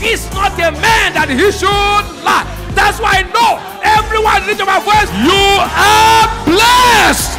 is not a man that he should lie. That's why I know everyone lift up my voice. You are blessed.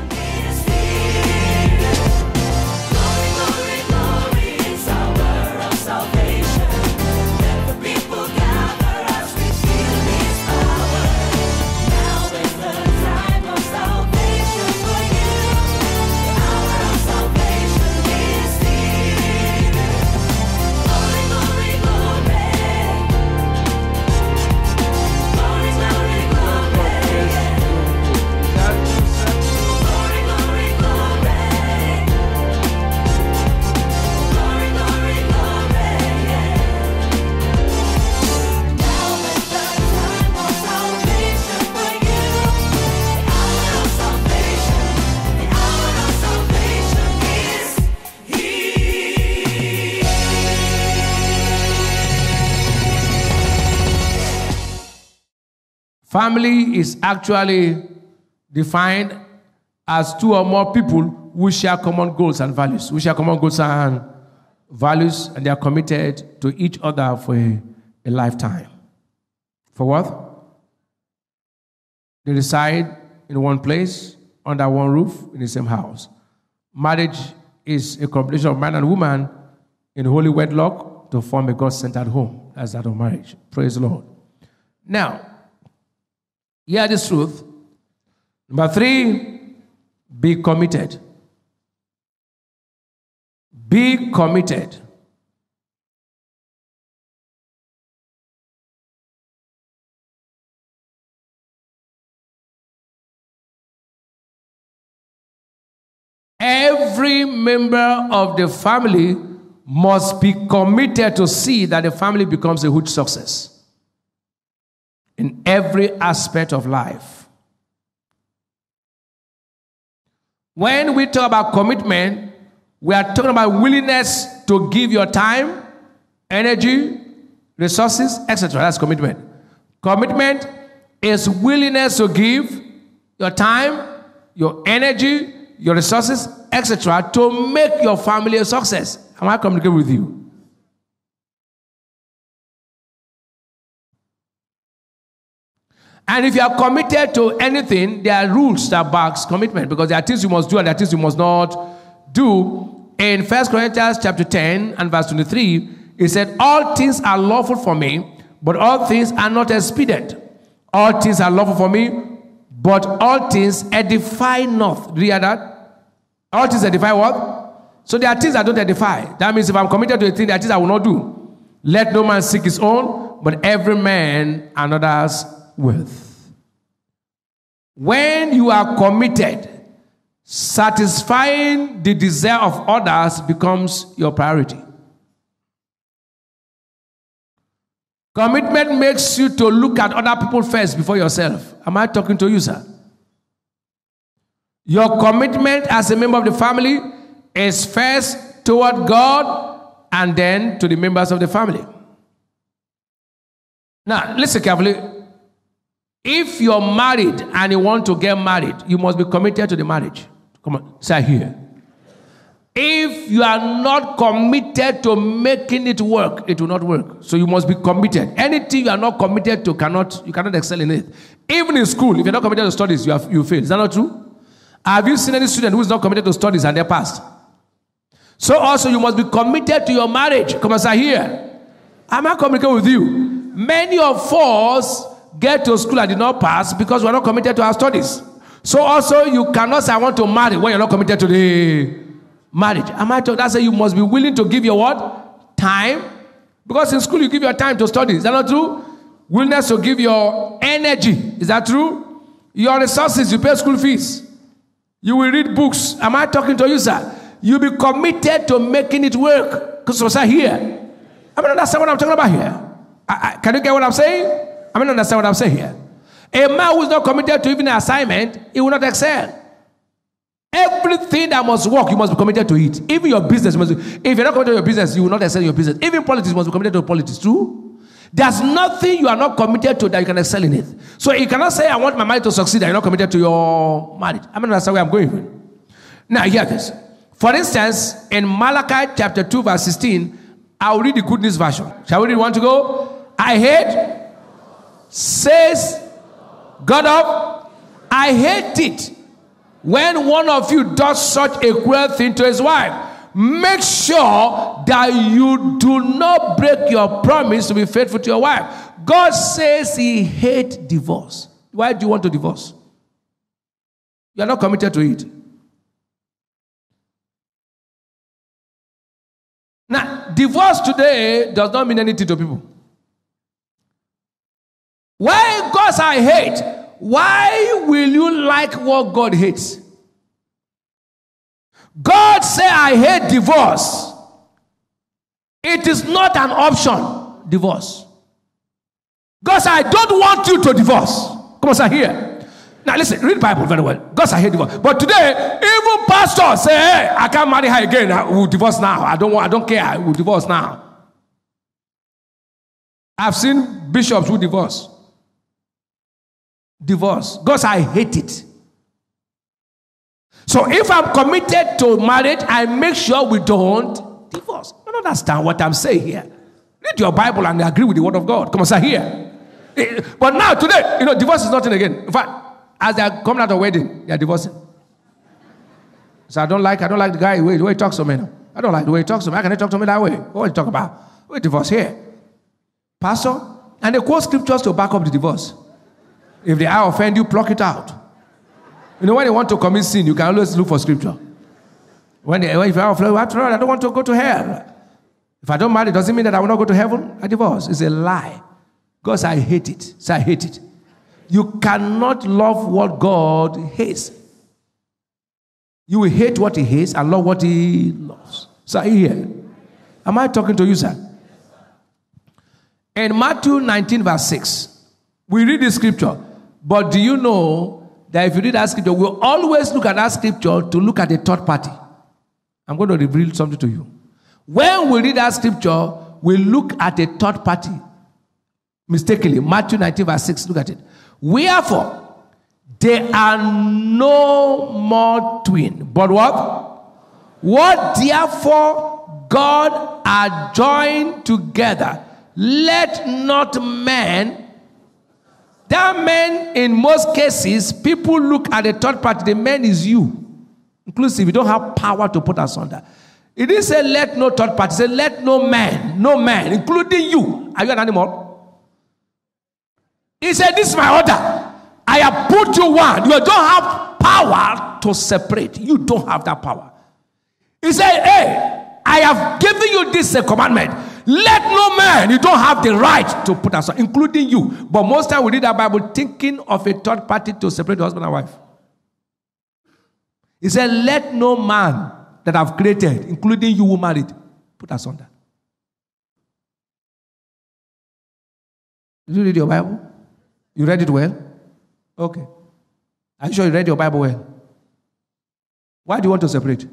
Family is actually defined as two or more people who share common goals and values. Who share common goals and values, and they are committed to each other for a lifetime. For what? They reside in one place, under one roof, in the same house. Marriage is a combination of man and woman in holy wedlock to form a God-centered home. That's that of marriage. Praise the Lord. Now, hear this truth. Number 3, be committed. Be committed. Every member of the family must be committed to see that the family becomes a huge success in every aspect of life. When we talk about commitment, we are talking about willingness to give your time, energy, resources, etc. That's commitment. Commitment is willingness to give your time, your energy, your resources, etc. to make your family a success. Am I communicating with you? And if you are committed to anything, there are rules that backs commitment, because there are things you must do and there are things you must not do. In 1 Corinthians chapter 10 and verse 23, it said, all things are lawful for me, but all things are not expedient. All things are lawful for me, but all things edify not. Do you hear that? All things edify what? So there are things that don't edify. That means if I'm committed to a thing, there are things I will not do. Let no man seek his own, but every man another's worth. When you are committed, satisfying the desire of others becomes your priority. Commitment makes you to look at other people first before yourself. Am I talking to you, sir? Your commitment as a member of the family is first toward God and then to the members of the family. Now, listen carefully. If you're married and you want to get married, you must be committed to the marriage. Come on, say here. If you are not committed to making it work, it will not work. So you must be committed. Anything you are not committed to, you cannot excel in it. Even in school, if you're not committed to studies, you fail. Is that not true? Have you seen any student who is not committed to studies and they passed? So also you must be committed to your marriage. Come on, say here. Am I communicating with you? Many of us get to school and did not pass because we are not committed to our studies. So also you cannot say I want to marry when you're not committed to the marriage. Am I talking? That's why you must be willing to give your what? Time. Because in school you give your time to study. Is that not true? Willingness to give your energy. Is that true? Your resources, you pay school fees. You will read books. Am I talking to you, sir? You'll be committed to making it work. Because sir, here. I mean, understand what I'm talking about here? Can you get what I'm saying? I mean, understand what I'm saying here? A man who is not committed to even an assignment, he will not excel. Everything that must work, you must be committed to it. Even your business must be. If you're not committed to your business, you will not excel in your business. Even politics, you must be committed to politics too. There's nothing you are not committed to that you can excel in it. So you cannot say, I want my marriage to succeed, and you're not committed to your marriage. I mean, that's where I'm going. Now, hear this. For instance, in Malachi chapter 2, verse 16, I'll read the Good News version. Shall we read one to go? I hate, says God of, I hate it when one of you does such a cruel thing to his wife. Make sure that you do not break your promise to be faithful to your wife. God says he hates divorce. Why do you want to divorce? You are not committed to it. Now, divorce today does not mean anything to people. Why God says I hate? Why will you like what God hates? God said I hate divorce. It is not an option, divorce. God said I don't want you to divorce. Come on, sir, here. Now listen, read the Bible very well. God said I hate divorce. But today, even pastors say, hey, I can't marry her again. I will divorce now. I don't care. I will divorce now. I've seen bishops who divorce. Divorce. God said I hate it. So if I'm committed to marriage, I make sure we don't divorce. You don't understand what I'm saying here. Read your Bible and agree with the word of God. Come on, sir, here. But now, today, divorce is nothing again. In fact, as they are coming out of wedding, they are divorcing. So I don't like the guy, the way he talks to me. I don't like the way he talks to me. How can he talk to me that way? What are you talking about? We divorce here. Pastor, and they quote scriptures to back up the divorce. If the eye offend you, pluck it out. When you want to commit sin, you can always look for scripture. If I don't want to go to hell. If I don't marry, does it mean that I will not go to heaven? A divorce is a lie. God says, I hate it. Say, I hate it. You cannot love what God hates. You will hate what he hates and love what he loves. So here. Am I talking to you, sir? In Matthew 19, verse 6, we read this scripture. But do you know that if you read that scripture, we'll always look at that scripture to look at the third party. I'm going to reveal something to you. When we read that scripture, we look at a third party. Mistakenly, Matthew 19, verse 6, look at it. Wherefore, they are no more twin. But what? What therefore God are joined together, let not man. That man, in most cases, people look at the third party. The man is you. Inclusive, you don't have power to put asunder. It didn't say let no third party. It said let no man, including you. Are you an animal? He said, this is my order. I have put you one. You don't have power to separate. You don't have that power. He said, hey, I have given you this commandment. Let no man, you don't have the right to put aside, including you. But most time we read that Bible thinking of a third party to separate the husband and wife. He said, let no man that I've created, including you who married, put asunder. Did you read your Bible? You read it well? Okay. Are you sure you read your Bible well? Why do you want to separate?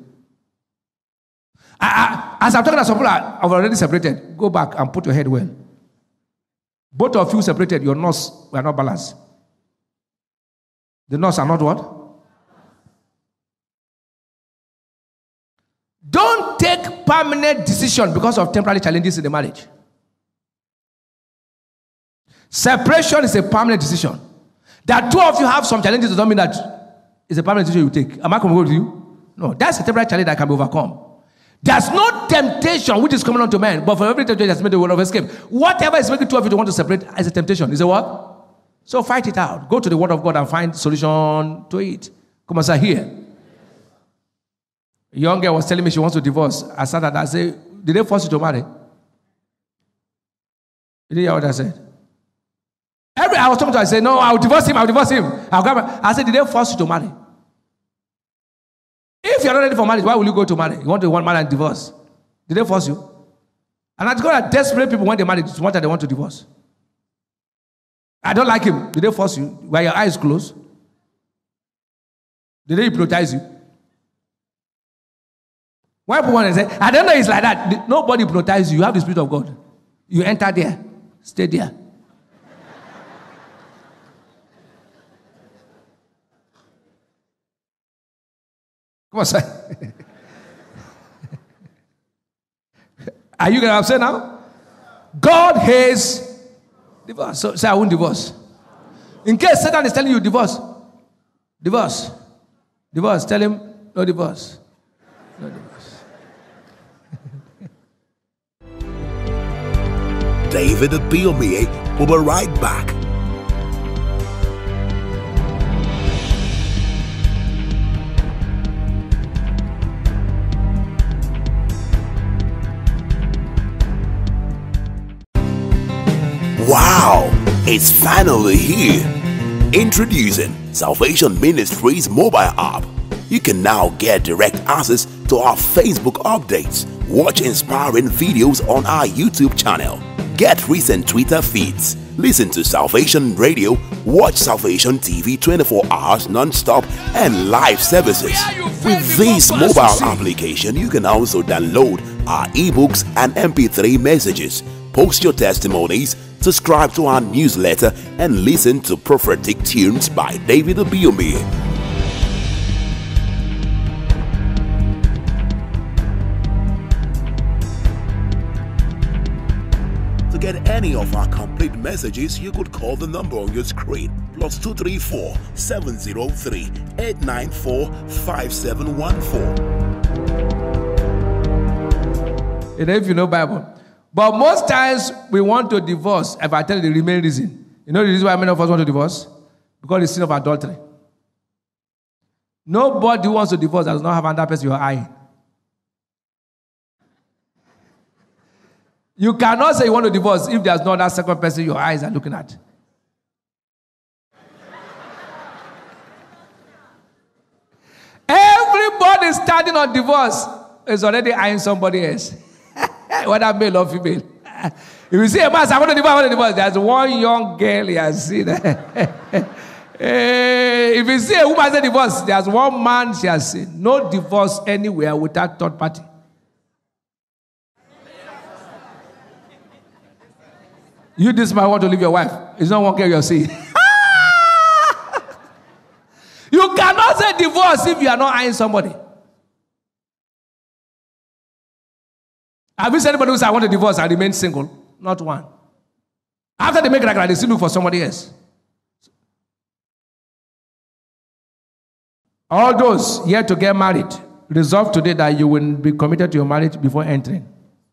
As I'm talking to some people have already separated, go back and put your head well. Both of you separated, your nose were not balanced. The nose are not what? Don't take permanent decision because of temporary challenges in the marriage. Separation is a permanent decision. That two of you have some challenges does not mean that it's a permanent decision you take. Am I coming with you? No, that's a temporary challenge that can be overcome. There's no temptation which is coming onto man, but for every temptation has made a way of escape. Whatever is making two of you to want to separate is a temptation. Is a what? So fight it out. Go to the word of God and find solution to it. Come on, sir, here. A young girl was telling me she wants to divorce. I sat there and I said, did they force you to marry? Did you hear what I said? I was talking to her, I said, no, I'll divorce him. I said, did they force you to marry? If you're not ready for marriage, why will you go to marry? You want to marry and divorce? Did they force you? And I got desperate people when they marry, it's what they want to divorce. I don't like him. Did they force you? Were your eyes closed? Did they hypnotize you? Why people want to say, I don't know, it's like that. Nobody hypnotizes you. You have the Spirit of God. You enter there. Stay there. Come on, sir. Are you going to say now? God hates divorce. So say, I won't divorce. In case Satan is telling you divorce, divorce, divorce, tell him no divorce. No divorce. David Biomie will be right back. Wow, it's finally here. Introducing Salvation Ministries mobile app. You can now get direct access to our Facebook updates, watch inspiring videos on our YouTube channel, get recent Twitter feeds, listen to Salvation Radio, watch Salvation TV 24 hours non-stop, and live services. With this mobile application, you can also download our ebooks and MP3 messages, post your testimonies, subscribe to our newsletter, and listen to prophetic tunes by David Biomie. To get any of our complete messages, you could call the number on your screen, +234 703 894 5714. If you know Bible. But most times we want to divorce. If I tell you the main reason, you know the reason why many of us want to divorce? Because it's sin of adultery. Nobody who wants to divorce that does not have another person you're eyeing. You cannot say you want to divorce if there's not that second person your eyes are looking at. Everybody standing on divorce is already eyeing somebody else. Whether male or female. If you see a man say, I want to divorce, there's one young girl he has seen. If you see a woman say divorce, there's one man she has seen. No divorce anywhere without third party. You, this man, want to leave your wife. It's not one girl you're seeing. You cannot say divorce if you are not eyeing somebody. Have you seen anybody who said, I want to divorce and remain single? Not one. After they make it, they still look for somebody else. All those yet to get married, resolve today that you will be committed to your marriage before entering.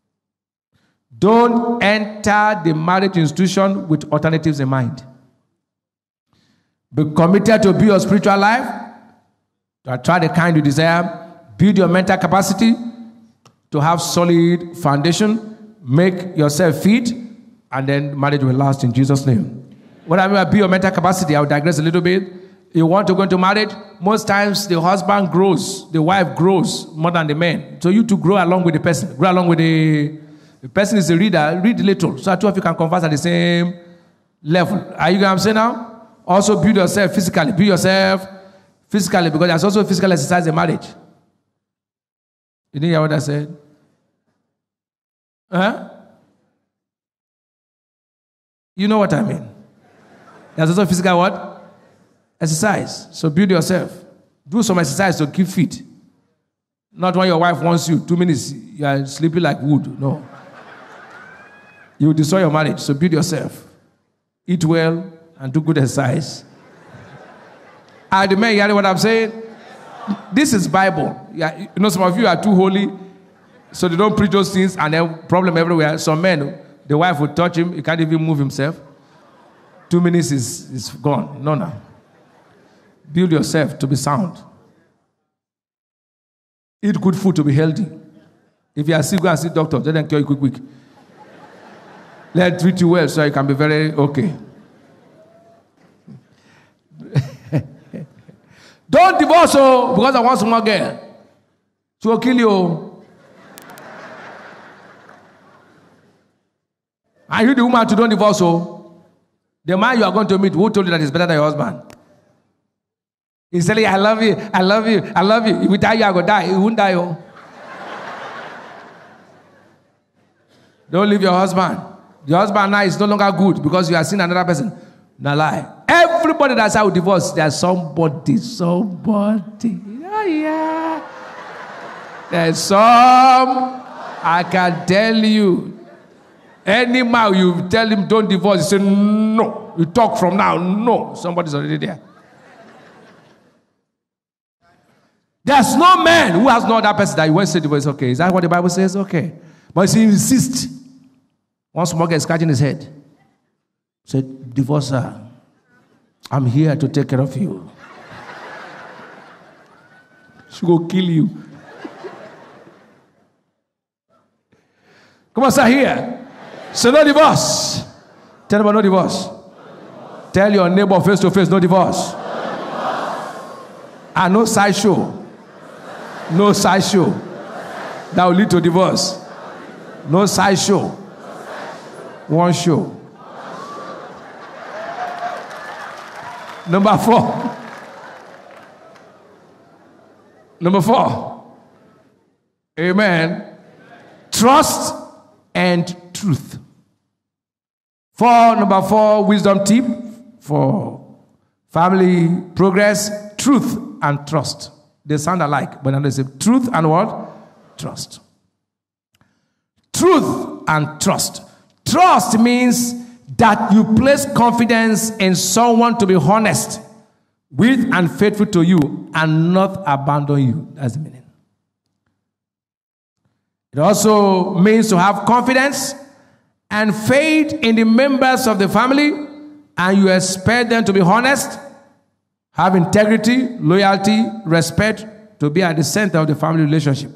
Don't enter the marriage institution with alternatives in mind. Be committed to build your spiritual life, to attract the kind you desire, build your mental capacity, to have solid foundation, make yourself fit, and then marriage will last in Jesus' name. What I mean by build your mental capacity, I'll digress a little bit. You want to go into marriage, most times the husband grows, the wife grows more than the man. So you to grow along with the person, grow along with the person is a reader, read little, so that two of you can converse at the same level. Are you going to say now? Also build yourself physically, because there's also physical exercise in marriage. You didn't hear what I said? Huh? You know what I mean. There's also physical what? Exercise. So build yourself. Do some exercise to keep fit. Not when your wife wants you, 2 minutes, you are sleeping like wood. No. You will destroy your marriage. So build yourself. Eat well and do good exercise. Are the men hearing what I'm saying? This is Bible. Yeah, you know, some of you are too holy, so they don't preach those things, and then problem everywhere. Some men, the wife will touch him, he can't even move himself. 2 minutes is gone. No. Build yourself to be sound. Eat good food to be healthy. If you are sick, go and see doctors. Let them cure you quick. Let them treat you well so you can be very okay. Don't divorce because I want some more girl. She will kill you. And you, the woman, to don't divorce. The man you are going to meet, who told you that is better than your husband? He's telling you, I love you, I love you, I love you. If you die, you are going to die. You won't die. Don't leave your husband. Your husband now is no longer good because you are seeing another person. No lie. Everybody that's out divorce, there's somebody. Oh, yeah. There's some. I can tell you. Any man, you tell him don't divorce, he say no. You talk from now, no. Somebody's already there. There's no man who has no other person that you want to say divorce. Okay, is that what the Bible says? Okay. But he insists. Once more gets scratching his head. Say, divorce her. I'm here to take care of you. She will kill you. Come on, sir, here. Say no divorce. Tell them no divorce. Tell your neighbor face to face, no divorce. And no sideshow. No sideshow. That will lead to divorce. No sideshow. One show. Number 4. Number 4. Amen. Trust and truth. Number 4, wisdom tip for family progress, truth and trust. They sound alike, but then they say truth and what? Trust. Truth and trust. Trust means that you place confidence in someone to be honest with and faithful to you and not abandon you. That's the meaning. It also means to have confidence and faith in the members of the family, and you expect them to be honest, have integrity, loyalty, respect, to be at the center of the family relationship.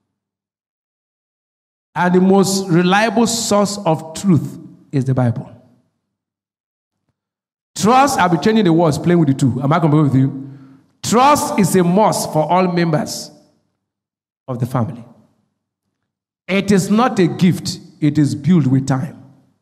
And the most reliable source of truth is the Bible. Trust, I'll be changing the words, playing with the two. Am I going to be with you? Trust is a must for all members of the family. It is not a gift, it is built with time.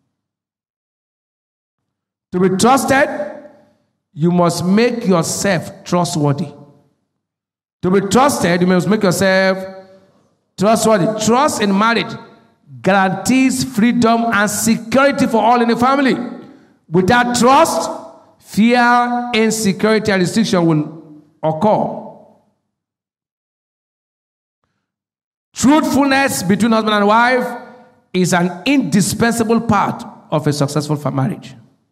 To be trusted, you must make yourself trustworthy. To be trusted, you must make yourself trustworthy. Trust in marriage guarantees freedom and security for all in the family. Without trust, fear, insecurity, and restriction will occur. Truthfulness between husband and wife is an indispensable part of a successful marriage.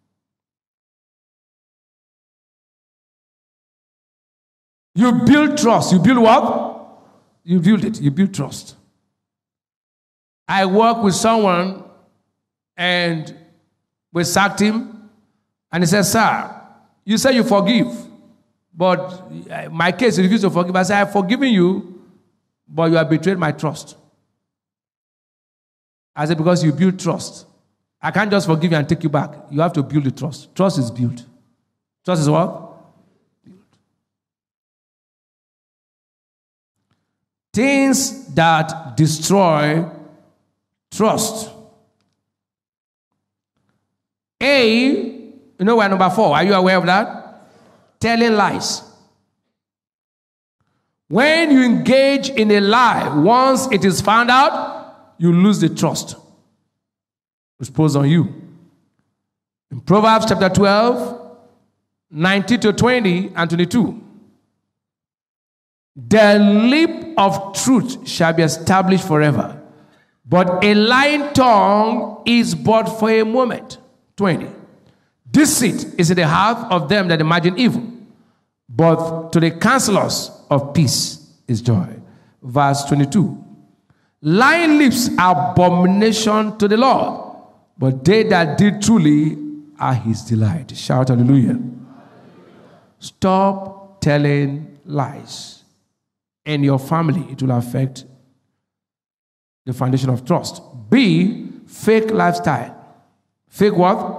You build trust. You build what? You build it. You build trust. I work with someone and we sacked him and he said, sir, you say you forgive, but my case, you refuse to forgive. I said, I've forgiven you, but you have betrayed my trust. I said, because you build trust. I can't just forgive you and take you back. You have to build the trust. Trust is built. Trust is what? Built. Things that destroy trust. You know we're number 4. Are you aware of that? Telling lies. When you engage in a lie, once it is found out, you lose the trust reposed on you. In Proverbs chapter 12, 19 to 20 and 22. The lip of truth shall be established forever, but a lying tongue is but for a moment. 20. Deceit is in the heart of them that imagine evil, but to the counselors of peace is joy. Verse 22. Lying lips are abomination to the Lord, but they that did truly are his delight. Shout hallelujah. Stop telling lies. In your family, it will affect the foundation of trust. B, fake lifestyle. Fake what?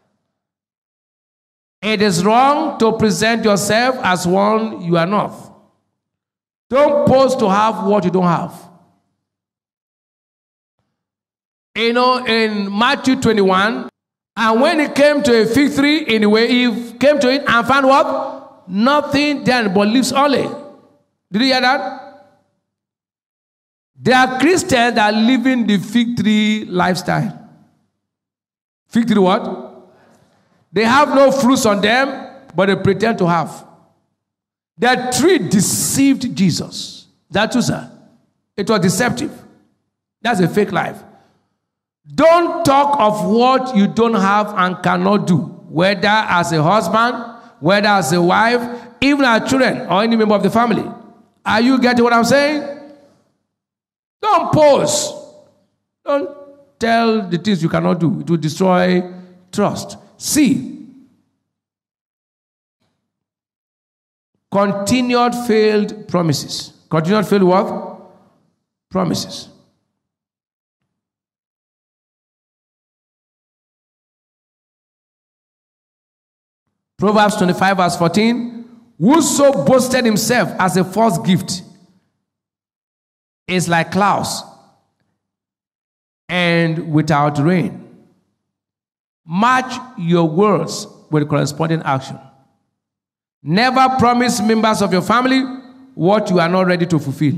It is wrong to present yourself as one you are not. Don't pose to have what you don't have. You know, in Matthew 21, and when he came to a fig tree in the way, he came to it and found what? Nothing then but leaves only. Did you hear that? There are Christians that are living the fig tree lifestyle. Fig tree what? They have no fruits on them, but they pretend to have. That tree deceived Jesus. That too, sir. It was deceptive. That's a fake life. Don't talk of what you don't have and cannot do, whether as a husband, whether as a wife, even as children or any member of the family. Are you getting what I'm saying? Don't pose. Don't tell the things you cannot do. It will destroy trust. C. Continued failed promises. Continued failed what? Promises. Proverbs 25 verse 14. Whoso boasted himself as a false gift is like clouds and without rain. Match your words with corresponding action. Never promise members of your family what you are not ready to fulfill.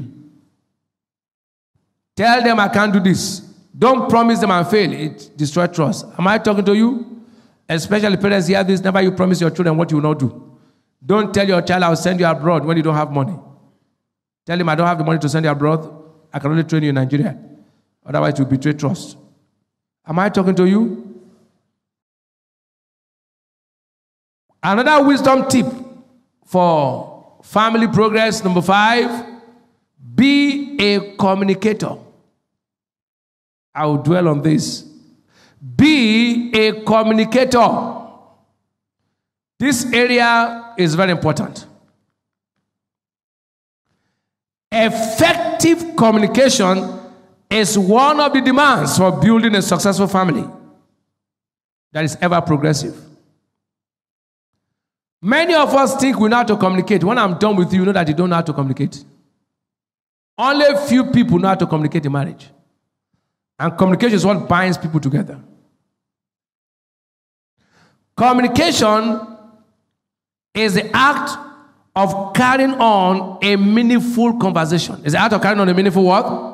Tell them I can't do this. Don't promise them and fail. It destroys trust. Am I talking to you? Especially parents hear this. Never you promise your children what you will not do. Don't tell your child I'll send you abroad when you don't have money. Tell him I don't have the money to send you abroad. I can only train you in Nigeria. Otherwise you betray trust. Am I talking to you? Another wisdom tip for family progress, number 5, be a communicator. I will dwell on this. Be a communicator. This area is very important. Effective communication is one of the demands for building a successful family that is ever progressive. Many of us think we know how to communicate. When I'm done with you, you know that you don't know how to communicate. Only a few people know how to communicate in marriage. And communication is what binds people together. Communication is the act of carrying on a meaningful conversation. Is the act of carrying on a meaningful what?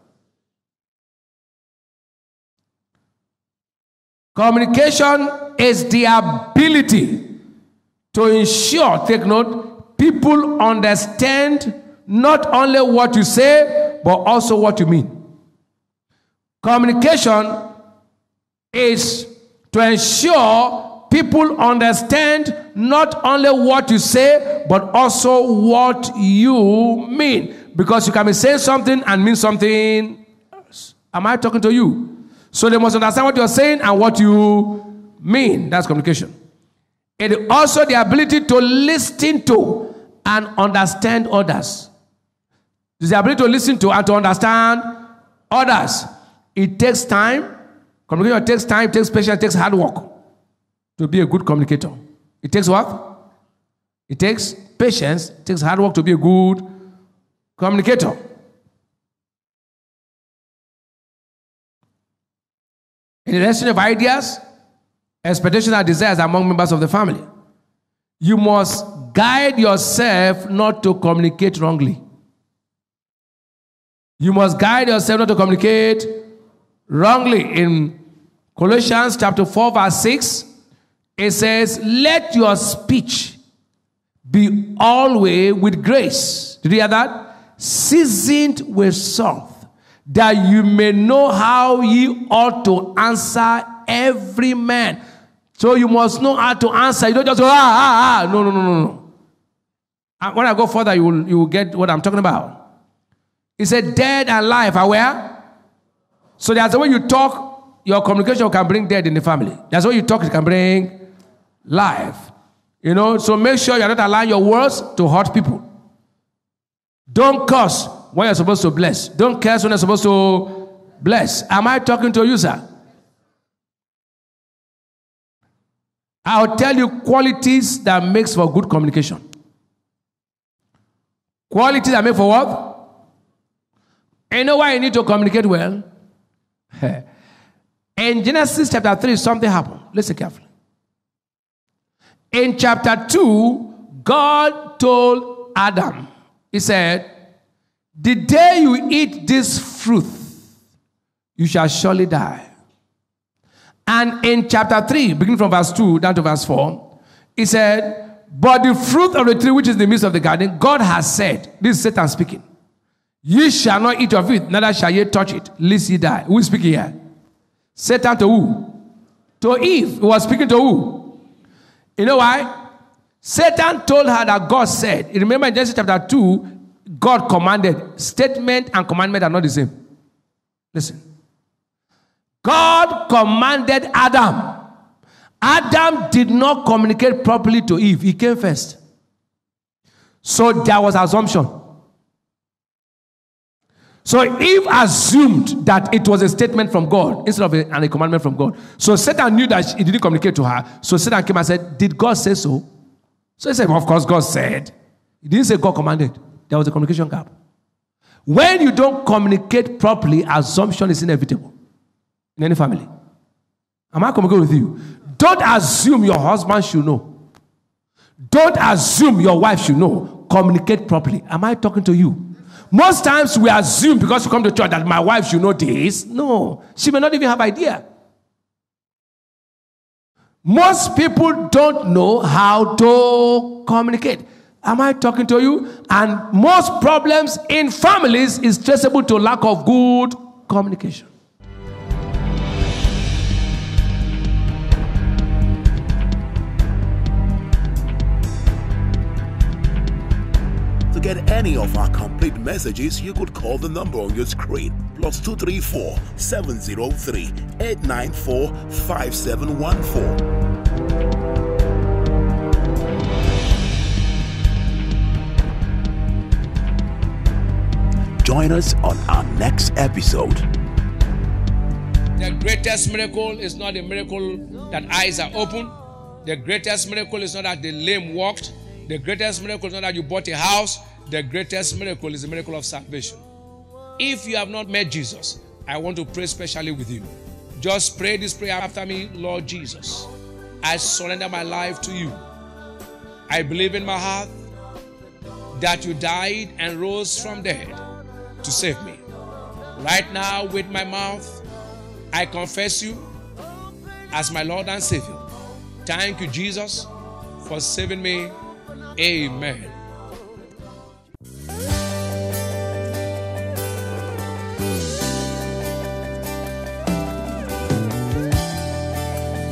Communication is the ability to ensure, take note, people understand not only what you say, but also what you mean. Communication is to ensure people understand not only what you say, but also what you mean. Because you can be saying something and mean something else. Am I talking to you? So they must understand what you're saying and what you mean. That's communication. It is also the ability to listen to and understand others. It's the ability to listen to and to understand others. It takes time. Communication takes time, it takes patience, it takes hard work to be a good communicator. It takes what? It takes patience, it takes hard work to be a good communicator. In the exchange of ideas, expectations and desires among members of the family, you must guide yourself not to communicate wrongly. You must guide yourself not to communicate wrongly. In Colossians chapter 4 verse 6, it says, let your speech be always with grace. Did you hear that? Seasoned with salt, that you may know how ye ought to answer every man. So you must know how to answer. You don't just go, No. And when I go further, you will get what I'm talking about. He said, dead and life are where? So there's a way you talk, your communication can bring death in the family. There's a way you talk, it can bring life. You know, so make sure you're not allowing your words to hurt people. Don't curse when you're supposed to bless. Don't curse when you're supposed to bless. Am I talking to you, sir? I'll tell you qualities that makes for good communication. Qualities that make for what? You know why you need to communicate well? In Genesis chapter 3, something happened. Listen carefully. In chapter 2, God told Adam, he said, the day you eat this fruit, you shall surely die. And in chapter 3, beginning from verse 2 down to verse 4, he said, but the fruit of the tree which is in the midst of the garden, God has said, this is Satan speaking, Ye shall not eat of it, neither shall ye touch it, lest ye die. Who is speaking here? Satan to who? To Eve. He was speaking to who? You know why? Satan told her that God said. You remember in Genesis chapter 2, God commanded. Statement and commandment are not the same. Listen. God commanded Adam. Adam did not communicate properly to Eve. He came first. So there was assumption. So Eve assumed that it was a statement from God instead of a commandment from God. So Satan knew that he didn't communicate to her. So Satan came and said, did God say so? So he said, well, of course God said. He didn't say God commanded. There was a communication gap. When you don't communicate properly, assumption is inevitable in any family. Am I communicating with you? Don't assume your husband should know. Don't assume your wife should know. Communicate properly. Am I talking to you? Most times we assume because you come to church that my wife should know this. No, she may not even have idea. Most people don't know how to communicate. Am I talking to you? And most problems in families is traceable to lack of good communication. To get any of our complete messages, you could call the number on your screen, +234 703 894 5714. Join us on our next episode. The greatest miracle is not a miracle that eyes are open. The greatest miracle is not that the lame walked. The greatest miracle is not that you bought a house. The greatest miracle is the miracle of salvation. If you have not met Jesus, I want to pray specially with you. Just pray this prayer after me. Lord Jesus, I surrender my life to you. I believe in my heart that you died and rose from dead to save me. Right now, with my mouth, I confess you as my Lord and Savior. Thank you, Jesus, for saving me. Amen.